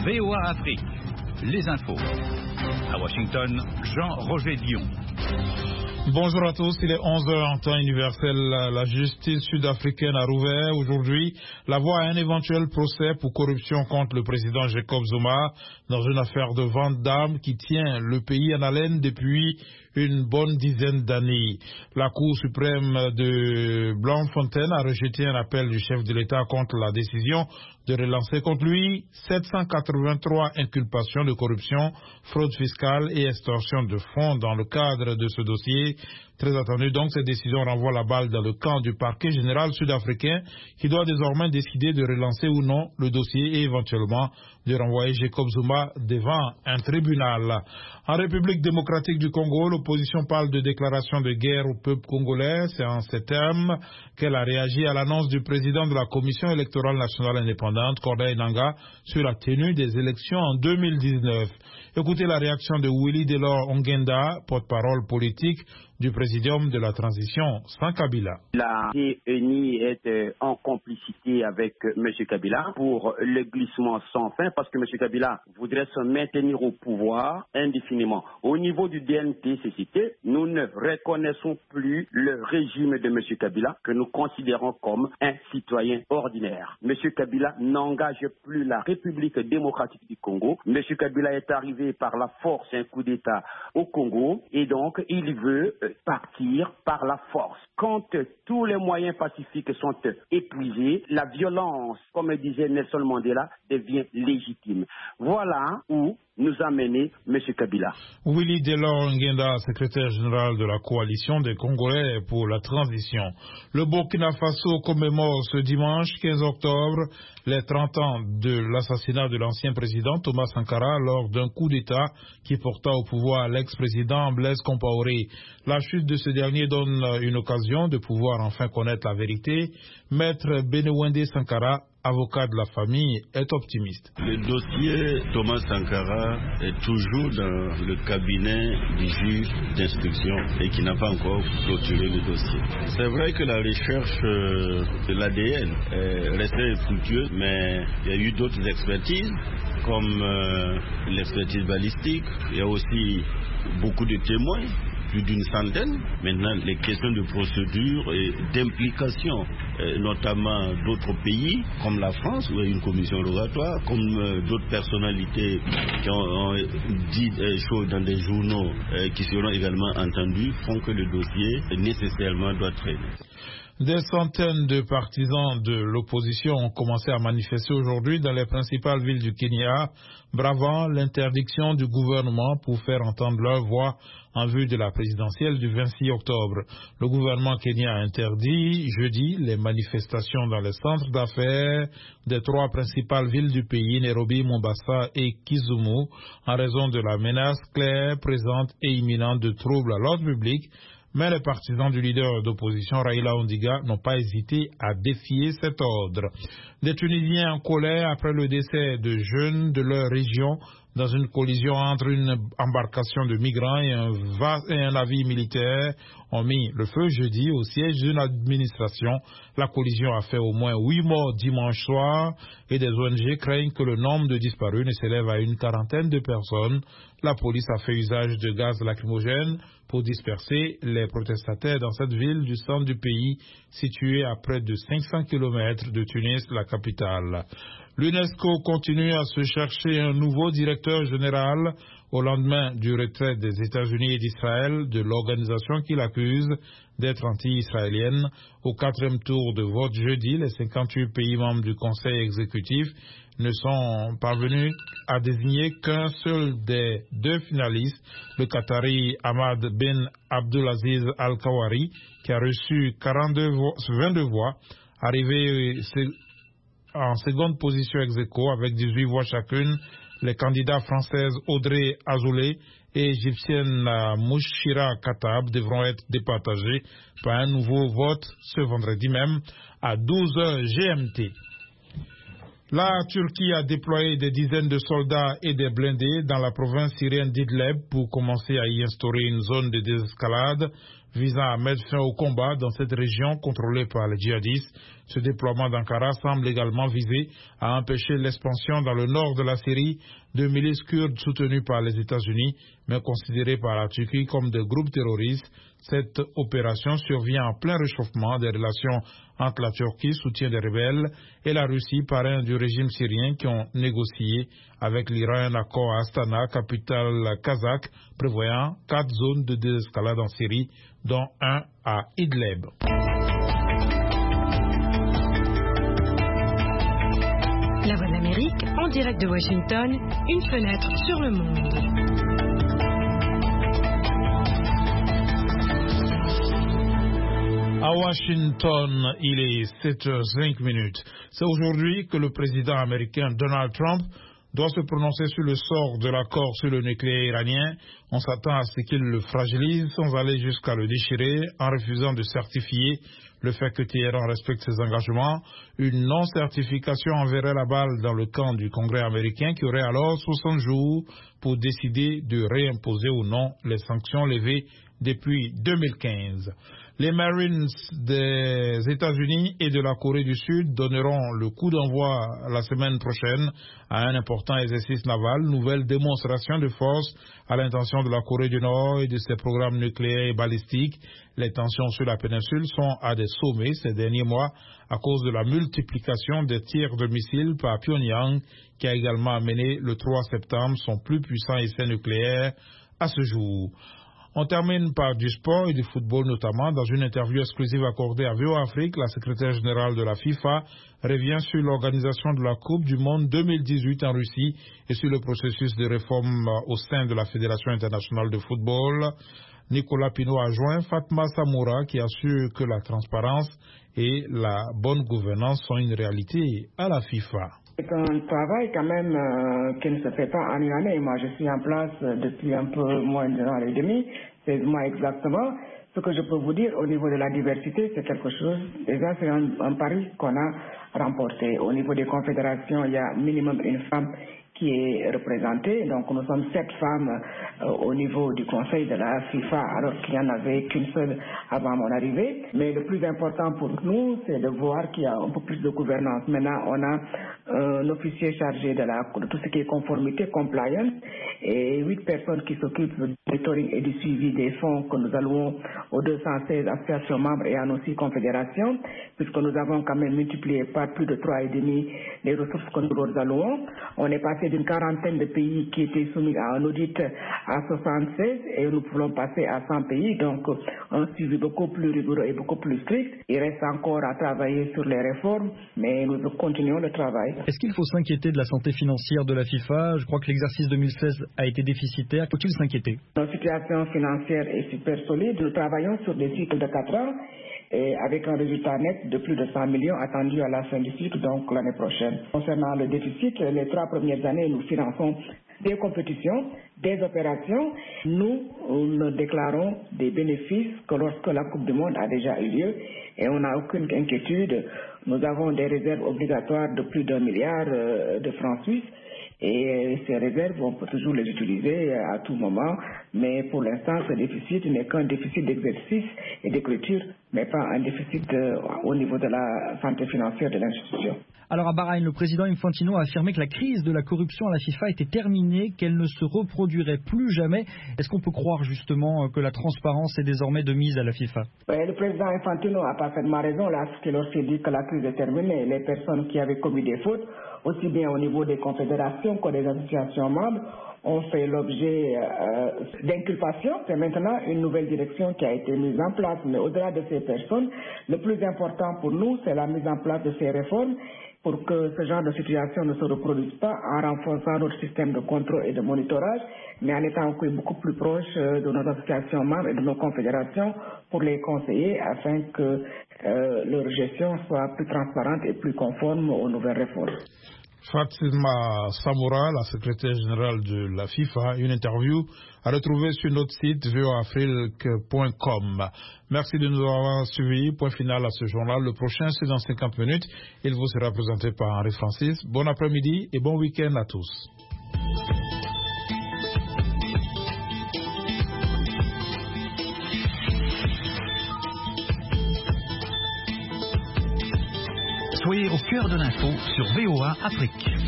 VOA Afrique, les infos. À Washington, Jean-Roger Dion. Bonjour à tous, il est 11h en temps universel. La justice sud-africaine a rouvert aujourd'hui la voie à un éventuel procès pour corruption contre le président Jacob Zuma dans une affaire de vente d'armes qui tient le pays en haleine depuis une bonne dizaine d'années. La Cour suprême de Bloemfontein a rejeté un appel du chef de l'État contre la décision de relancer contre lui 783 inculpations de corruption, fraude fiscale et extorsion de fonds dans le cadre de ce dossier. Très attendu donc, cette décision renvoie la balle dans le camp du parquet général sud-africain qui doit désormais décider de relancer ou non le dossier et éventuellement de renvoyer Jacob Zuma devant un tribunal. En République démocratique du Congo, l'opposition parle de déclaration de guerre au peuple congolais. C'est en ces termes qu'elle a réagi à l'annonce du président de la Commission électorale nationale indépendante, Corneille Nangaa, sur la tenue des élections en 2019. Écoutez la réaction de Willy Delors Ongenda, porte-parole politique du présidium de la transition sans Kabila. La CENI est en complicité avec M. Kabila pour le glissement sans fin parce que M. Kabila voudrait se maintenir au pouvoir indéfiniment. Au niveau du DNT-CCT, nous ne reconnaissons plus le régime de M. Kabila que nous considérons comme un citoyen ordinaire. M. Kabila n'engage plus la République démocratique du Congo. M. Kabila est arrivé par la force un coup d'État au Congo et donc il veut partir par la force. Quand tous les moyens pacifiques sont épuisés, la violence, comme disait Nelson Mandela, devient légitime. Voilà où nous a mené M. Kabila. Willy Delors Ngenda, secrétaire général de la coalition des Congolais pour la transition. Le Burkina Faso commémore ce dimanche 15 octobre les 30 ans de l'assassinat de l'ancien président Thomas Sankara lors d'un coup d'État qui porta au pouvoir l'ex-président Blaise Compaoré. La chute de ce dernier donne une occasion de pouvoir enfin connaître la vérité. Maître Benewende Sankara, avocat de la famille, est optimiste. Le dossier Thomas Sankara est toujours dans le cabinet du juge d'instruction et qui n'a pas encore clôturé le dossier. C'est vrai que la recherche de l'ADN est restée infructueuse, mais il y a eu d'autres expertises comme l'expertise balistique. Il y a aussi beaucoup de témoins, plus d'une centaine. Maintenant, les questions de procédure et d'implication, notamment d'autres pays, comme la France, où il y a une commission rogatoire, comme d'autres personnalités qui ont dit des choses dans des journaux qui seront également entendues, font que le dossier nécessairement doit traîner. Des centaines de partisans de l'opposition ont commencé à manifester aujourd'hui dans les principales villes du Kenya, bravant l'interdiction du gouvernement pour faire entendre leur voix en vue de la présidentielle du 26 octobre. Le gouvernement kenyan a interdit jeudi les manifestations dans les centres d'affaires des 3 principales villes du pays, Nairobi, Mombasa et Kisumu, en raison de la menace claire, présente et imminente de troubles à l'ordre public. Mais les partisans du leader d'opposition Raila Odinga n'ont pas hésité à défier cet ordre. Des Tunisiens en colère après le décès de jeunes de leur région dans une collision entre une embarcation de migrants et un navire militaire ont mis le feu jeudi au siège d'une administration. La collision a fait au moins 8 morts dimanche soir et des ONG craignent que le nombre de disparus ne s'élève à une quarantaine de personnes. La police a fait usage de gaz lacrymogène pour disperser les protestataires dans cette ville du centre du pays située à près de 500 km de Tunis, la capitale. L'UNESCO continue à se chercher un nouveau directeur général au lendemain du retrait des États-Unis et d'Israël de l'organisation qui l'accuse d'être anti-israélienne. Au 4e tour de vote jeudi, les 58 pays membres du Conseil exécutif ne sont parvenus à désigner qu'un seul des 2 finalistes, le Qatari Ahmad Ben Abdulaziz Al-Kawari, qui a reçu 22 voix, arrivé en seconde position ex aequo avec 18 voix chacune. Les candidats françaises Audrey Azoulay et égyptienne Mouchira Khattab devront être départagés par un nouveau vote ce vendredi même à 12h GMT. La Turquie a déployé des dizaines de soldats et des blindés dans la province syrienne d'Idlib pour commencer à y instaurer une zone de désescalade visant à mettre fin au combat dans cette région contrôlée par les djihadistes. Ce déploiement d'Ankara semble également viser à empêcher l'expansion dans le nord de la Syrie de milices kurdes soutenues par les États-Unis, mais considérées par la Turquie comme des groupes terroristes. Cette opération survient en plein réchauffement des relations entre la Turquie, soutien des rebelles, et la Russie, parrain du régime syrien, qui ont négocié avec l'Iran un accord à Astana, capitale kazakh, prévoyant 4 zones de désescalade en Syrie, dont un à Idlib. La Voix de l'Amérique, en direct de Washington, une fenêtre sur le monde. À Washington, il est 7h05. C'est aujourd'hui que le président américain Donald Trump doit se prononcer sur le sort de l'accord sur le nucléaire iranien. On s'attend à ce qu'il le fragilise sans aller jusqu'à le déchirer en refusant de certifier le fait que Téhéran respecte ses engagements. Une non-certification enverrait la balle dans le camp du Congrès américain qui aurait alors 60 jours pour décider de réimposer ou non les sanctions levées depuis 2015. Les Marines des États-Unis et de la Corée du Sud donneront le coup d'envoi la semaine prochaine à un important exercice naval, nouvelle démonstration de force à l'intention de la Corée du Nord et de ses programmes nucléaires et balistiques. Les tensions sur la péninsule sont à des sommets ces derniers mois à cause de la multiplication des tirs de missiles par Pyongyang, qui a également amené le 3 septembre son plus puissant essai nucléaire à ce jour. On termine par du sport et du football notamment. Dans une interview exclusive accordée à VOA Afrique, la secrétaire générale de la FIFA revient sur l'organisation de la Coupe du Monde 2018 en Russie et sur le processus de réforme au sein de la Fédération internationale de football. Nicolas Pinault a joint Fatma Samoura qui assure que la transparence et la bonne gouvernance sont une réalité à la FIFA. C'est un travail quand même qui ne se fait pas en une année. Moi, je suis en place depuis un peu moins d'un an et demi, 16 mois exactement. Ce que je peux vous dire au niveau de la diversité, c'est quelque chose, déjà c'est un pari qu'on a remporté. Au niveau des confédérations, il y a minimum une femme qui est représentée. Donc nous sommes 7 femmes au niveau du conseil de la FIFA, alors qu'il n'y en avait qu'une seule avant mon arrivée. Mais le plus important pour nous, c'est de voir qu'il y a un peu plus de gouvernance. Maintenant, on a un officier chargé de tout ce qui est conformité, compliance, et 8 personnes qui s'occupent du monitoring et du suivi des fonds que nous allouons aux 216 associations membres et à nos 6 confédérations, puisque nous avons quand même multiplié par plus de 3,5 les ressources que nous leur allouons. On est passé d'une quarantaine de pays qui étaient soumis à un audit à 76 et nous pouvons passer à 100 pays, donc un suivi beaucoup plus rigoureux et beaucoup plus strict. Il reste encore à travailler sur les réformes, mais nous continuons le travail. Est-ce qu'il faut s'inquiéter de la santé financière de la FIFA? Je crois que l'exercice 2016 a été déficitaire. Faut-il s'inquiéter? Notre situation financière est super solide. Nous travaillons sur des cycles de 4 ans et avec un résultat net de plus de 100 millions attendu à la fin du cycle, donc l'année prochaine. Concernant le déficit, les 3 premières années, nous finançons des compétitions, des opérations. Nous ne déclarons des bénéfices que lorsque la Coupe du Monde a déjà eu lieu et on n'a aucune inquiétude. Nous avons des réserves obligatoires de plus d'1 milliard de francs suisses. Et ces réserves, on peut toujours les utiliser à tout moment, mais pour l'instant, ce déficit n'est qu'un déficit d'exercice et d'écriture, mais pas un déficit au niveau de la santé financière de l'institution. Alors à Bahreïn, le président Infantino a affirmé que la crise de la corruption à la FIFA était terminée, qu'elle ne se reproduirait plus jamais. Est-ce qu'on peut croire justement que la transparence est désormais de mise à la FIFA? Le président Infantino a parfaitement raison lorsqu'il dit que la crise est terminée. Les personnes qui avaient commis des fautes, aussi bien au niveau des confédérations que des associations membres, ont fait l'objet d'inculpation. C'est maintenant une nouvelle direction qui a été mise en place. Mais au-delà de ces personnes, le plus important pour nous, c'est la mise en place de ces réformes pour que ce genre de situation ne se reproduise pas en renforçant notre système de contrôle et de monitorage, mais en étant beaucoup plus proche de nos associations membres et de nos confédérations pour les conseiller afin que leur gestion soit plus transparente et plus conforme aux nouvelles réformes. Fatma Samoura, la secrétaire générale de la FIFA, une interview à retrouver sur notre site voafrique.com. Merci de nous avoir suivis. Point final à ce journal. Le prochain, c'est dans 50 minutes. Il vous sera présenté par Henri Francis. Bon après-midi et bon week-end à tous. Soyez au cœur de l'info sur VOA Afrique.